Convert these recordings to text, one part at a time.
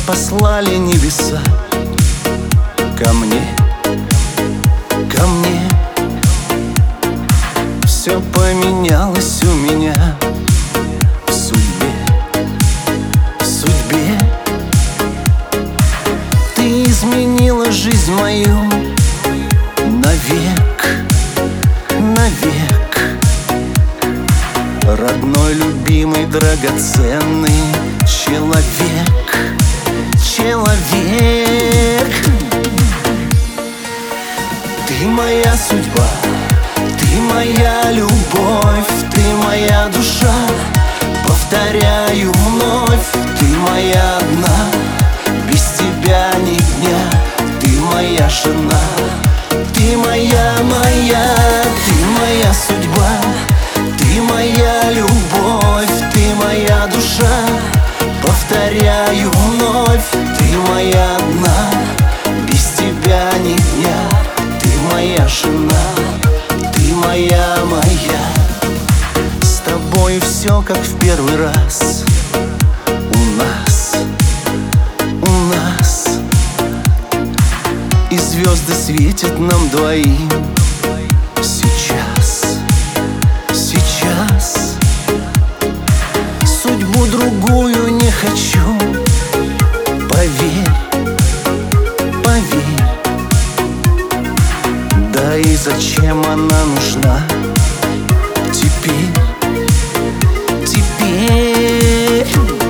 послали небеса ко мне, ко мне. Все поменялось у меня в судьбе, в судьбе. Ты изменила жизнь мою навек, навек. Родной, любимый, драгоценный человек, человек. Ты моя судьба, ты моя любовь, ты моя душа. Повторяю вновь, ты моя одна, без тебя ни дня. Ты моя жена, ты моя, ты моя судьба, ты моя любовь, ты моя душа. Повторяю вновь, ты моя одна, без тебя ни дня. Ты моя жена, ты моя, моя. С тобой все как в первый раз. У нас, у нас. И звезды светят нам двоим. Сейчас, сейчас. Судьбу другую не хочу. Поверь, поверь. Да и зачем она нужна теперь, теперь?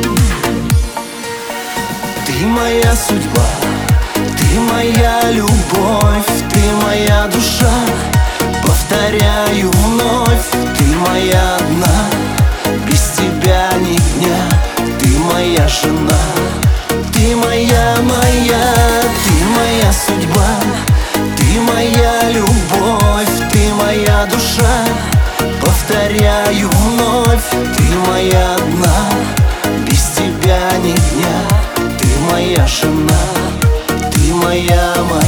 Ты моя судьба, ты моя любовь, ты моя душа. Повторяю вновь, ты моя одна, без тебя ни дня. Ты моя жена, ты моя, ты моя судьба, ты моя любовь, ты моя душа. Повторяю вновь, ты моя одна, без тебя ни дня. Ты моя жена, ты моя, моя.